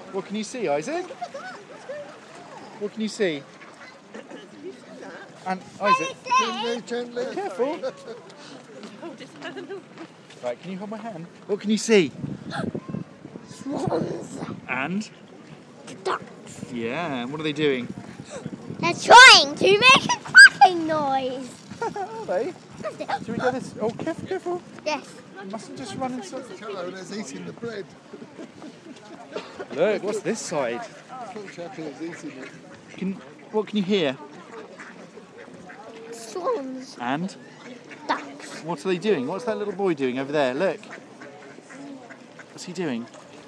What can you see, Isaac? What can you see? And Isaac, Gently. careful. Right, can you hold my hand? What can you see? Swans. And? Ducks. Yeah, and what are they doing? They're trying to make a quacking noise. Are they? Should we go this? Oh, careful, careful. Yes. You mustn't just run inside. Hello, there's eating the bread. Look, what's this side? Little chappie is eating it. What can you hear? Swans. And? Ducks. What are they doing? What's that little boy doing over there? Look. What's he doing?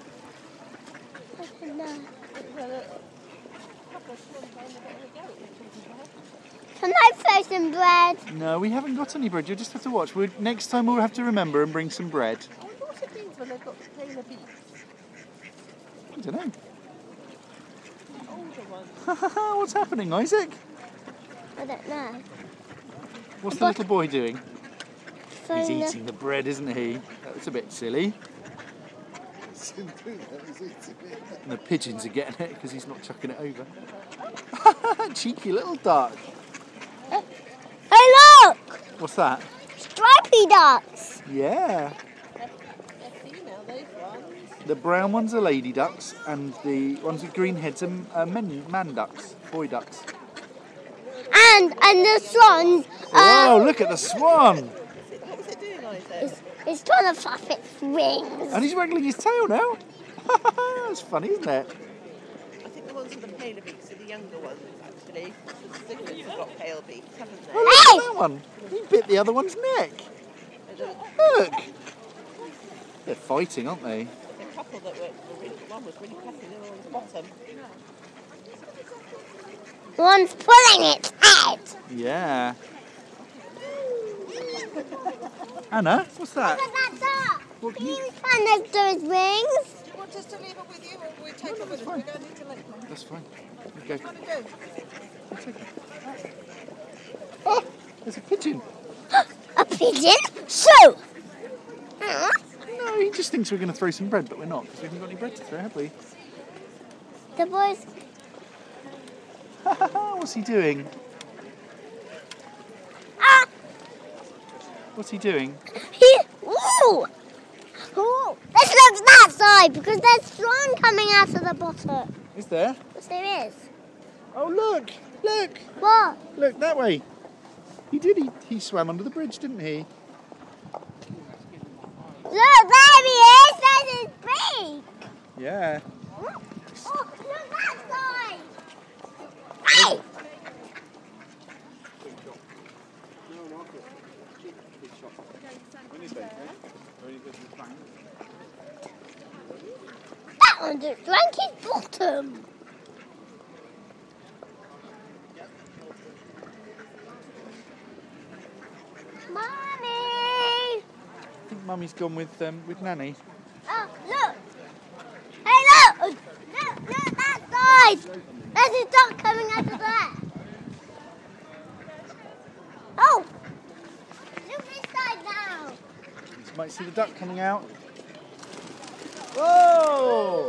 Can I throw some bread? No, we haven't got any bread. You'll just have to watch. Next time we'll have to remember and bring some bread. I wonder what it means when they've got paler beaks. I don't know. Older ones. What's happening, Isaac? I don't know. What's the little boy doing? He's Throwing the- eating the bread, isn't he? That's a bit silly. He's eating it. And the pigeons are getting it because he's not chucking it over. Cheeky little duck. Hey, look! What's that? Stripy ducks. Yeah. They're female, those ones. The brown ones are lady ducks, and the ones with green heads are man ducks, boy ducks. And the swans. Oh, look at the swan! What was it doing, Isaac? It's trying to flap its wings. And he's waggling his tail now. That's funny, isn't it? I think the ones with the paler beaks are the younger ones, actually. The cichlids have got pale beaks, haven't they? Oh, look at that one. He bit the other one's neck. Look. They're fighting, aren't they? The couple that one was really pressing the other one's bottom. One's pulling its head. Yeah. Anna, what's that? Look at that duck. What Can can you stand next to his wings? Do you want us to leave it with you, or we take it with us? We're going into Lake. That's fine. Okay. Want to go? Oh, there's a pigeon. A pigeon? So. No, he just thinks we're going to throw some bread, but we're not, because we haven't got any bread to throw, have we? The boys. What's he doing? Ah! What's he doing? Ooh! Ooh! Let's look that side because there's swan coming out of the bottom. Is there? Yes, there is. Oh, look! Look! What? Look, that way. He did. He swam under the bridge, didn't he? Look, there he is. There's his beak. Yeah. Oh, look that side. Hey! That one just drank his bottom. Mommy! I think Mummy's gone with Nanny. Oh, look! Hey, look! Look that side! There's a duck coming out of there. Oh! Look this side now. You might see the duck coming out. Whoa!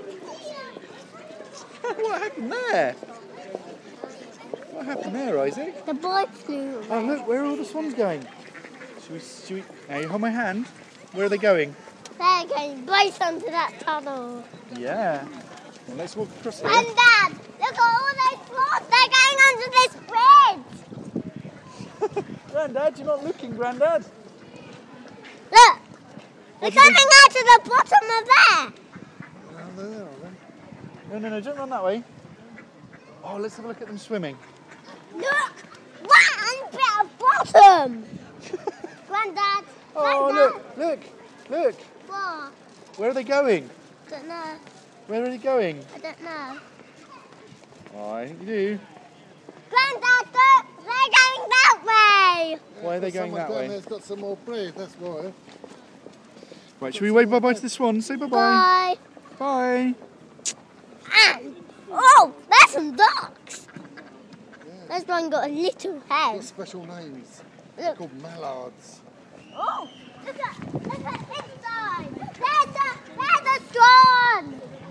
What happened there? What happened there, Isaac? The boy flew away. Oh, look, where are all the swans going? Should we? Now you hold my hand. Where are they going? They're going both onto that tunnel. Yeah. Well, let's walk across here. Granddad, look at all those swans. They're going under this bridge. Grandad, you're not looking, Grandad. Look. They're What do they- coming out of the bottom of there. Oh, there, are they? No, don't run that way. Oh, let's have a look at them swimming. Look. One bit of bottom. Granddad. Oh, Granddad. look. What? Where are they going? Don't know. Where are they going? I don't know. Oh, I think you do. Granddad, look. They're going that way. Why are they going Someone that down way? there's got some more bread, that's why. Right, should we wave bye-bye to the swans? Say bye-bye. Bye. Bye. And, oh, there's some ducks. There's one got a little Got head. special names. They're Look. called mallards. Oh, look at this side. There's a swan.